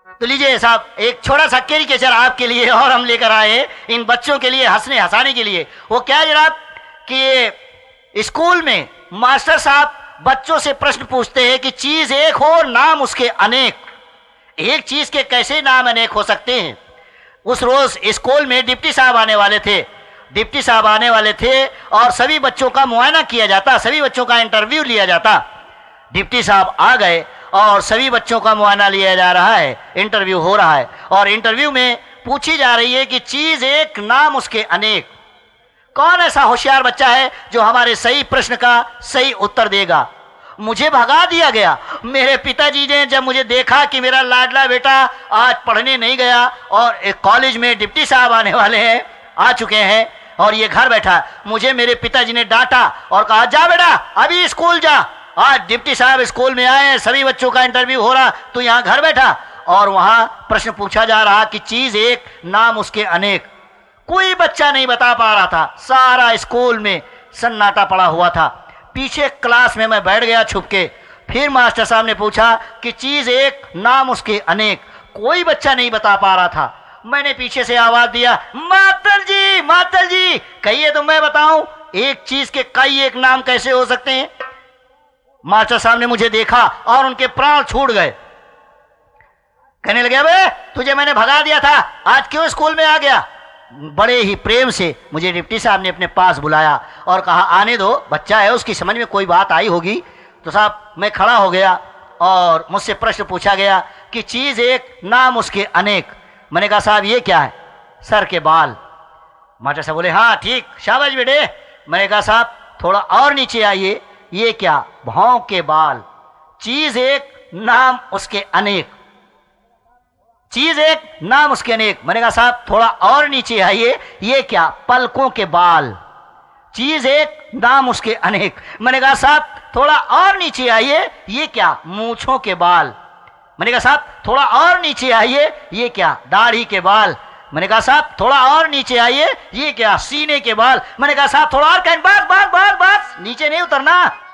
तो लीजिए साहब, एक छोटा सा कैरिकेचर आपके लिए और हम लेकर आए इन बच्चों के लिए हंसने हंसाने के लिए। वो क्या है जनाब कि स्कूल में मास्टर साहब बच्चों से प्रश्न पूछते हैं कि चीज एक हो नाम उसके अनेक। एक चीज के कैसे नाम अनेक हो सकते हैं। उस रोज स्कूल में डिप्टी साहब आने वाले थे। डिप्टी साहब आने वाले थे और सभी बच्चों का मुआयना किया जाता, सभी बच्चों का इंटरव्यू लिया जाता। डिप्टी साहब आ गए और सभी बच्चों का मुआयना लिया जा रहा है, इंटरव्यू हो रहा है और इंटरव्यू में पूछी जा रही है कि चीज एक नाम उसके अनेक। कौन ऐसा होशियार बच्चा है जो हमारे सही प्रश्न का सही उत्तर देगा। मुझे भगा दिया गया। मेरे पिताजी ने जब मुझे देखा कि मेरा लाडला बेटा आज पढ़ने नहीं गया और एक कॉलेज में डिप्टी साहब आने वाले हैं, आ चुके हैं और ये घर बैठा, मुझे मेरे पिताजी ने डांटा और कहा जा बेटा अभी स्कूल जा, आज डिप्टी साहब स्कूल में आए, सभी बच्चों का इंटरव्यू हो रहा, तू यहाँ घर बैठा। और वहां प्रश्न पूछा जा रहा कि चीज एक नाम उसके अनेक। कोई बच्चा नहीं बता पा रहा था। सारा स्कूल में सन्नाटा पड़ा हुआ था। पीछे क्लास में मैं बैठ गया छुप के। फिर मास्टर साहब ने पूछा कि चीज एक नाम उसके अनेक। कोई बच्चा नहीं बता पा रहा था। मैंने पीछे से आवाज दिया, मास्टर जी कहिए तो मैं बताऊं एक चीज के कई एक नाम कैसे हो सकते हैं। मास्टर साहब ने मुझे देखा और उनके प्राण छूट गए। कहने लगे, अबे तुझे मैंने भगा दिया था, आज क्यों स्कूल में आ गया। बड़े ही प्रेम से मुझे डिप्टी साहब ने अपने पास बुलाया और कहा आने दो, बच्चा है उसकी समझ में कोई बात आई होगी। तो साहब मैं खड़ा हो गया और मुझसे प्रश्न पूछा गया कि चीज एक नाम उसके अनेक। मैंने कहा साहब ये क्या है। सर के बाल। मास्टर साहब बोले हाँ ठीक, शाबाश बेटे। मैंने कहा साहब थोड़ा और नीचे आइए, ये क्या। भौं के बाल। चीज एक नाम उसके अनेक। चीज एक नाम उसके अनेक। मैंने कहा साहब थोड़ा और नीचे आइए, ये क्या। पलकों के बाल। चीज एक नाम उसके अनेक। मैंने कहा साहब थोड़ा और नीचे आइए, ये क्या। मूंछों के बाल। मैंने कहा साहब थोड़ा और नीचे आइए, ये क्या। दाढ़ी के बाल। मैंने कहा साहब थोड़ा और नीचे आइए, ये क्या। सीने के बाल। मैंने कहा साहब थोड़ा और कहीं, बस नीचे नहीं उतरना।